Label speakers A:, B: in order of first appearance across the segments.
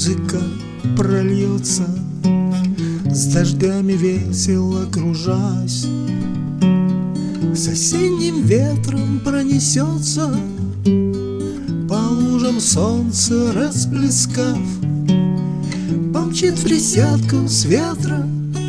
A: музыка прольется, с дождями весело кружась, с осенним ветром пронесется, по лужам солнце расплескав, помчит в присядку с ветра,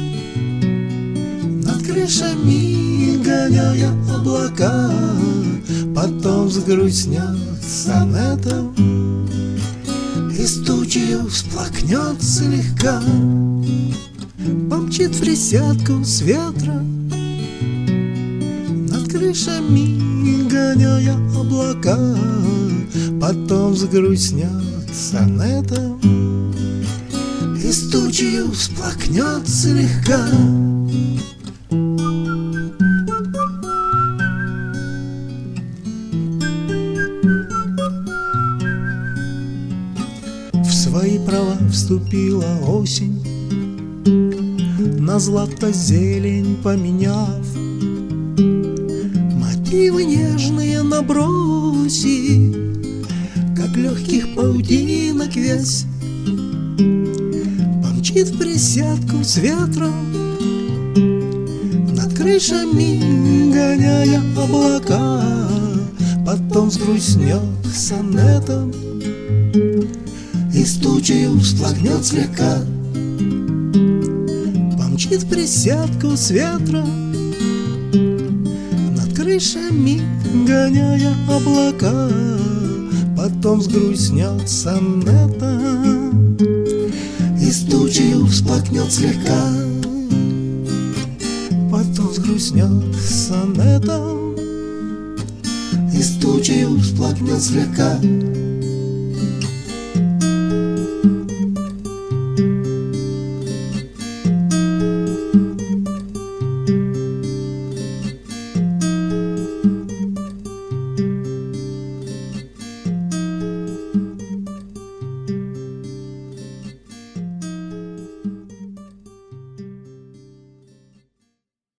A: над крышами гоняя облака, потом взгрустнет сонетом и с тучью всплакнет слегка, помчит в присядку с ветра, над крышами гоняя облака, потом взгрустнет сонетом и с тучью всплакнет слегка. В свои права вступила осень, на злато-зелень поменяв, мотивы нежные набросив, как легких паутинок вязь, помчит в присядку с ветром, над крышами гоняя облака, потом взгрустнет сонетом и с тучью всплакнет слегка, помчит в присядку с ветра, над крышами гоняя облака, потом взгрустнет сонетом и с тучью всплакнет слегка, потом взгрустнет сонетом и с тучью всплакнет слегка.